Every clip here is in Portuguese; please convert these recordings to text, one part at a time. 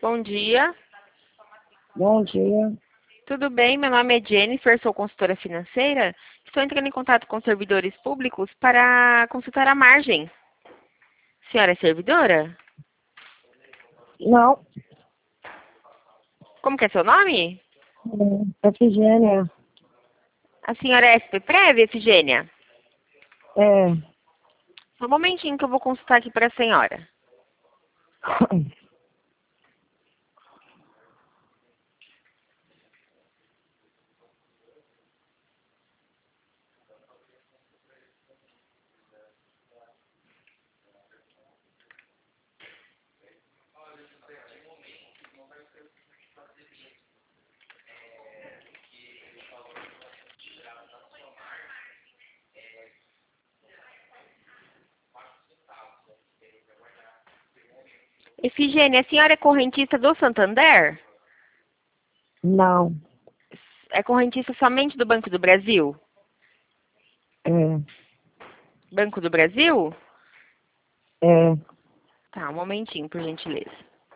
Bom dia. Bom dia. Tudo bem? Meu nome é Jennifer, sou consultora financeira. Estou entrando em contato com servidores públicos para consultar a margem. Senhora é servidora? Não, Como que é seu nome? Efigênia. A senhora é SPPrev, Efigênia? É. Só um momentinho que eu vou consultar aqui para a senhora. Efigênia, a senhora é correntista do Santander? Não. É correntista somente do Banco do Brasil? É. Banco do Brasil? É. Tá, um momentinho, por gentileza.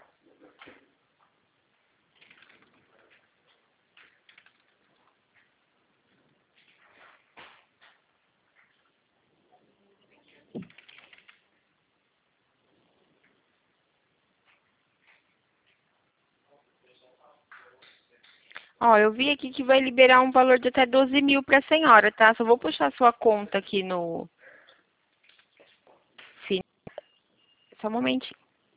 Ó, eu vi aqui que vai liberar um valor de até 12 mil para a senhora, tá? Só vou puxar sua conta aqui no... Só um momentinho.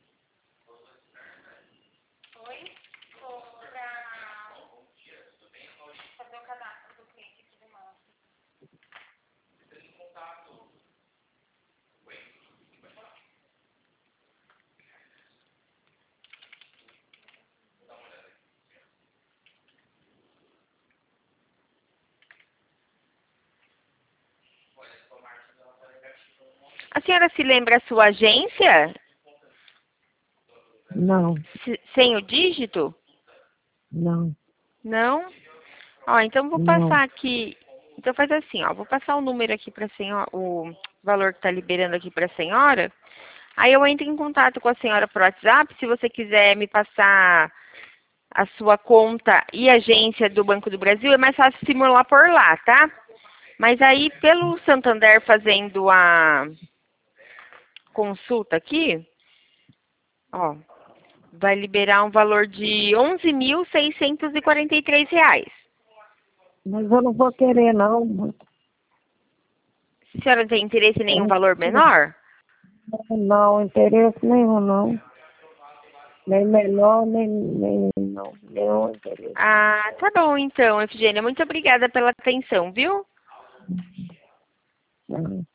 A senhora se lembra a sua agência? Não. Sem o dígito? Não. Não? Ó, então vou Não. passar aqui. Então faz assim, ó. Vou passar o número aqui para a senhora, o valor que está liberando aqui para a senhora. Aí eu entro em contato com a senhora por WhatsApp. Se você quiser me passar a sua conta e agência do Banco do Brasil, é mais fácil simular por lá, tá? Mas aí, pelo Santander fazendo a consulta aqui, ó, vai liberar um valor de R$ 11.643. Mas eu não vou querer, não. A senhora não tem interesse em nenhum valor menor? Não, interesse nenhum, não. Nem menor, nem não. Nenhum interesse. Ah, tá bom então, Efigênia. Muito obrigada pela atenção, viu? Não.